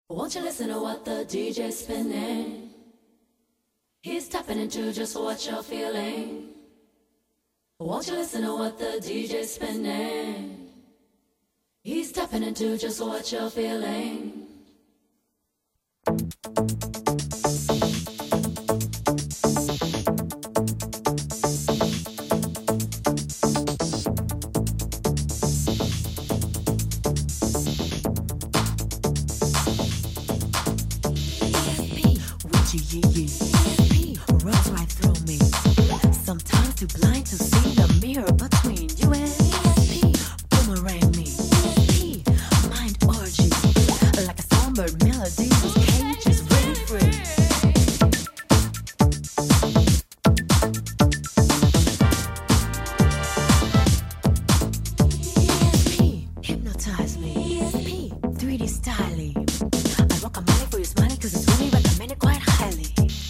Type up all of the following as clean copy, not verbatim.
Won't you listen to what the DJ's spinning? He's tapping into just what you're feeling. Won't you listen to what the DJ's spinning? He's tapping into just what you're feeling. Runs right through me. Sometimes too blind to see the mirror between you and ESP. Boomerang me. ESP, mind orgy. Like a songbird melody whose cage is really free. ESP, hypnotize me. ESP, 3D styling. I rock a money for your money cause it's really recommended quite highly.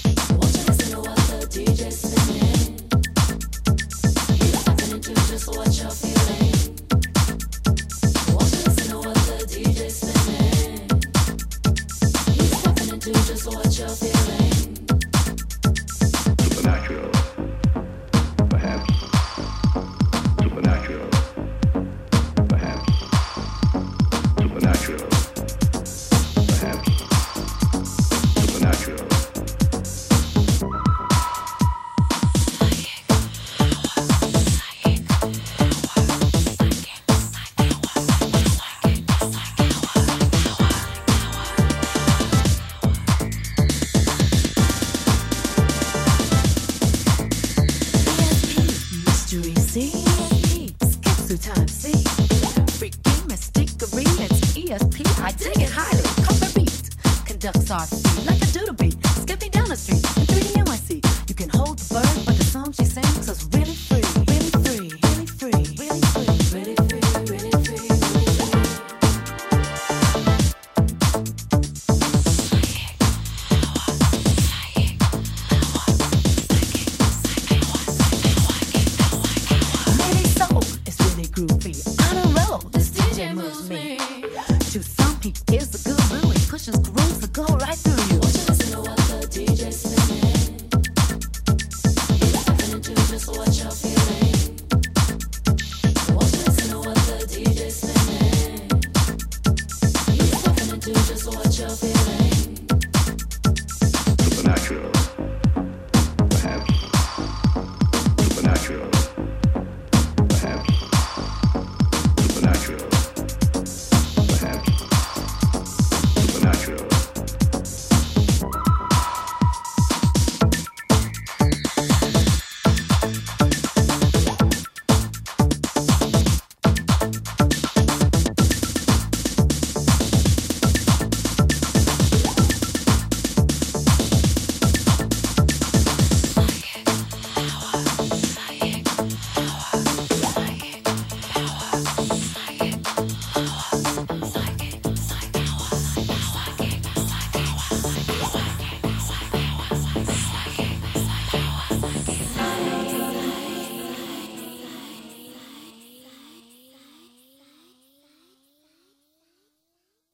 DJ's spinning. He's tapping into just what you're feeling. Won't you listen to what the DJ's spinning? He's tapping into just what you're feeling. Supernatural, perhaps. Supernatural, perhaps. Supernatural, perhaps. Supernatural. Time C, freaking mystiquery, it's ESP. I dig it highly. Cover beat conducts our feet like a doodle beat. Skipping down the street in 3D NYC. You can hold the bird, but the song she sings is really free, really free, really free, really free, really free, really free, really groovy. On a roll, this DJ moves me. To some, he is the guru. He pushes grooves to go right through you. Won't you listen to what the DJ's spinning? He's tapping into just what you're feeling.